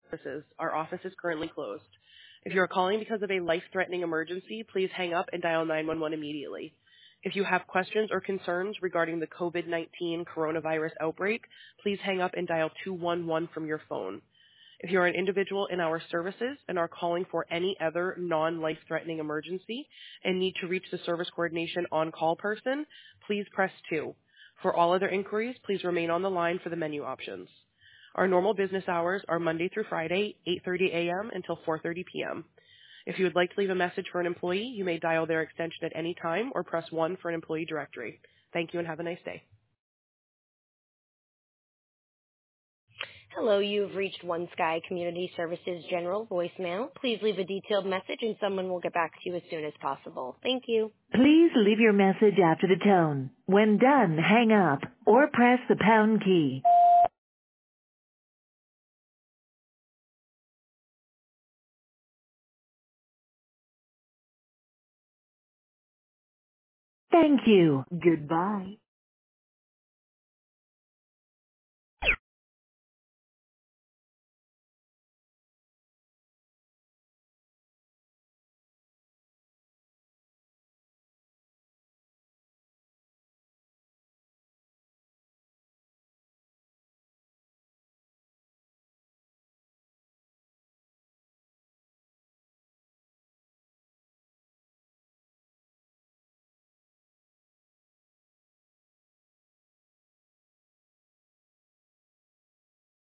services. Our office is currently closed. If you are calling because of a life-threatening emergency, please hang up and dial 911 immediately. If you have questions or concerns regarding the COVID-19 coronavirus outbreak, please hang up and dial 211 from your phone. If you are an individual in our services and are calling for any other non-life-threatening emergency and need to reach the service coordination on-call person, please press 2. For all other inquiries, please remain on the line for the menu options. Our normal business hours are Monday through Friday, 8:30 a.m. until 4:30 p.m. If you would like to leave a message for an employee, you may dial their extension at any time or press 1 for an employee directory. Thank you and have a nice day. Hello, you've reached One Sky Community Services General voicemail. Please leave a detailed message and someone will get back to you as soon as possible. Thank you. Please leave your message after the tone. When done, hang up or press the pound key. Thank you. Goodbye.